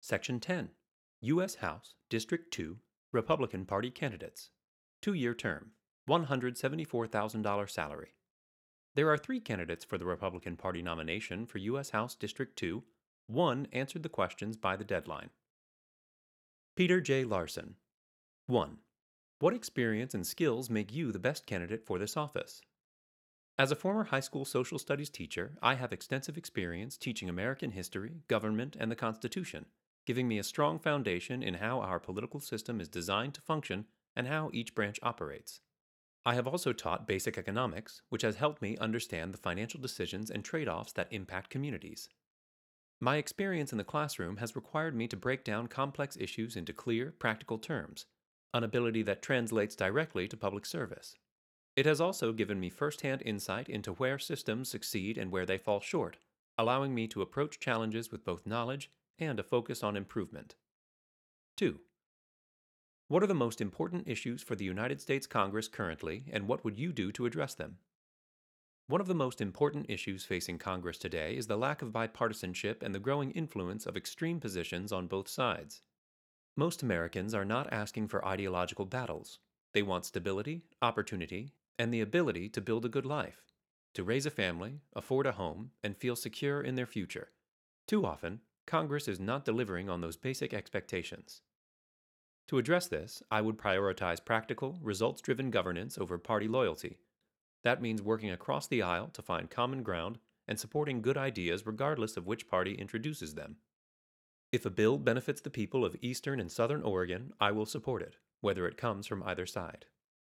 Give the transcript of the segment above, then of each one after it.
Section 10. U.S. House, District 2, Republican Party candidates. 2-year term, $174,000 salary. There are 3 candidates for the Republican Party nomination for U.S. House District 2. One answered the questions by the deadline. Peter J. Larson. 1. What experience and skills make you the best candidate for this office? As a former high school social studies teacher, I have extensive experience teaching American history, government, and the Constitution, giving me a strong foundation in how our political system is designed to function and how each branch operates. I have also taught basic economics, which has helped me understand the financial decisions and trade-offs that impact communities. My experience in the classroom has required me to break down complex issues into clear, practical terms, an ability that translates directly to public service. It has also given me first-hand insight into where systems succeed and where they fall short, allowing me to approach challenges with both knowledge and a focus on improvement. 2. What are the most important issues for the United States Congress currently, and what would you do to address them? One of the most important issues facing Congress today is the lack of bipartisanship and the growing influence of extreme positions on both sides. Most Americans are not asking for ideological battles. They want stability, opportunity, and the ability to build a good life, to raise a family, afford a home, and feel secure in their future. Too often, Congress is not delivering on those basic expectations. To address this, I would prioritize practical, results-driven governance over party loyalty. That means working across the aisle to find common ground and supporting good ideas regardless of which party introduces them. If a bill benefits the people of Eastern and Southern Oregon, I will support it, whether it comes from either side.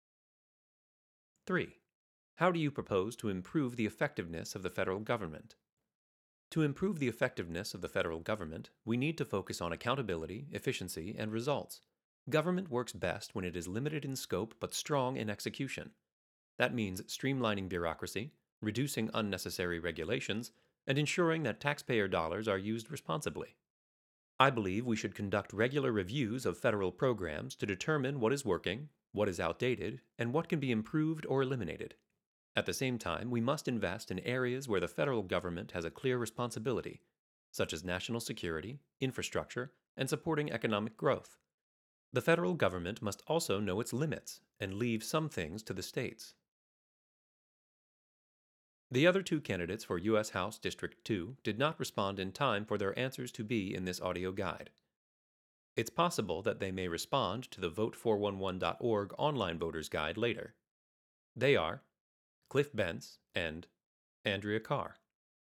3. How do you propose to improve the effectiveness of the federal government? To improve the effectiveness of the federal government, we need to focus on accountability, efficiency, and results. Government works best when it is limited in scope but strong in execution. That means streamlining bureaucracy, reducing unnecessary regulations, and ensuring that taxpayer dollars are used responsibly. I believe we should conduct regular reviews of federal programs to determine what is working, what is outdated, and what can be improved or eliminated. At the same time, we must invest in areas where the federal government has a clear responsibility, such as national security, infrastructure, and supporting economic growth. The federal government must also know its limits and leave some things to the states. The other 2 candidates for U.S. House District 2 did not respond in time for their answers to be in this audio guide. It's possible that they may respond to the vote411.org online voters guide later. They are Cliff Bentz and Andrea Carr.